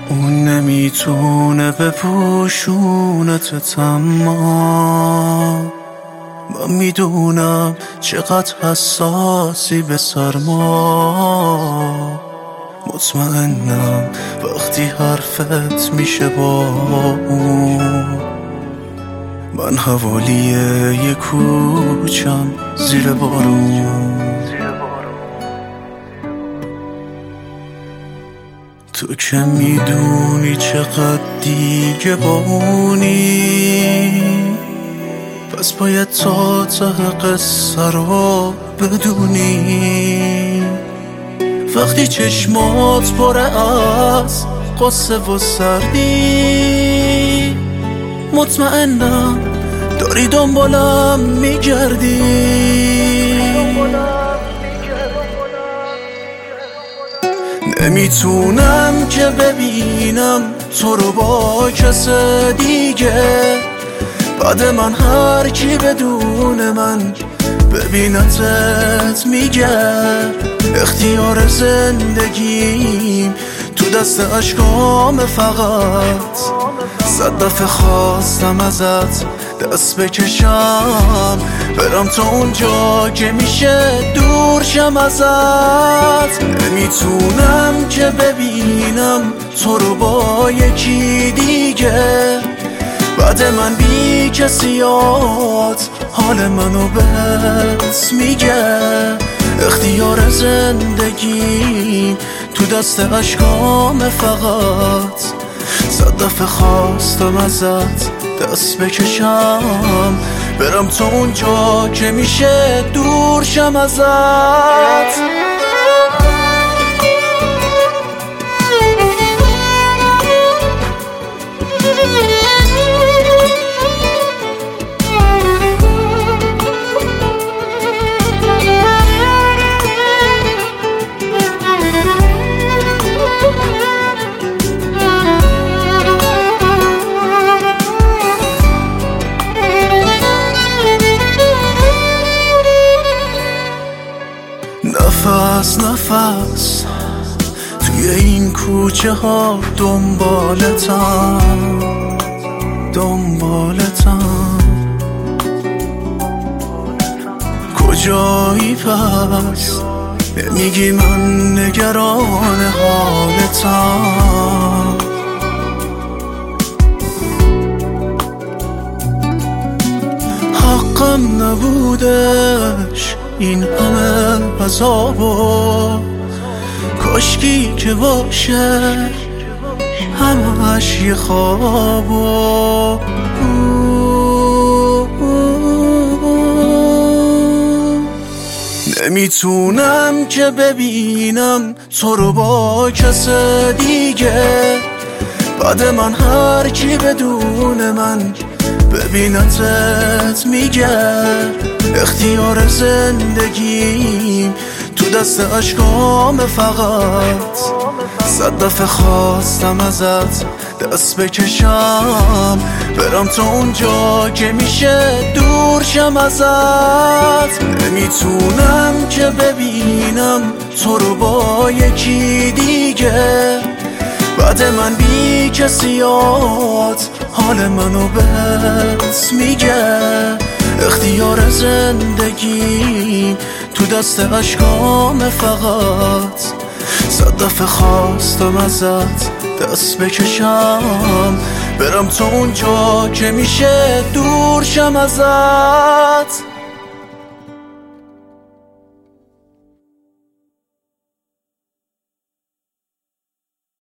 اون نمیتونه بپوشونت، اما من میدونم چقدر حساسی به سرما. مطمئنم وقتی حرفت میشه با اون، من حوالی یه کوچم زیر بارون. تو که میدونی چقدر دیگه با اونی، پس باید تا ته قصه رو بدونی. وقتی چشمات پره از قصه و سردی، مطمئنم داری دنبالم میگردی. نمیتونم که ببینم تو رو با کس دیگه، بعد من هر کی بدون من ببینتت میگه اختیار زندگیم تو دست اشکام. فقط 100 دفعه خواستم ازت دست بکشم، برم تا اونجا که میشه دور شم ازت. نمیتونم که ببینم تو رو با یکی دیگه، بعد من بی کسیات حال منو بس میگه اختیار زندگی تو دست اشکام. فقط 100 دفعه خواستم ازت دست بکشم، برم تا اونجا که میشه دور شم ازت. نفس نفس توی این کوچه ها دنبالتم، کجایی پس؟ نمیگی من نگران حالتم. حقم نبودش این همه عذابو، کاشکی که باشه همش یه خوابو. نمیتونم که ببینم تو رو با کس دیگه، بعد من هر کی بدون من ببینتت میگه اختیار زندگیم تو دست اشکام. فقط 100 دفعه خواستم ازت دست بکشم، برم تا اونجا که میشه دور شم ازت. نمیتونم که ببینم تو رو با یکی دیگه، بعد من بی کسیات حال منو بس میگه اختیار زندگی تو دست اشکام. فقط 100 دفعه خواستم ازت دست بکشم، برم تا اونجا که میشه دور شم ازت.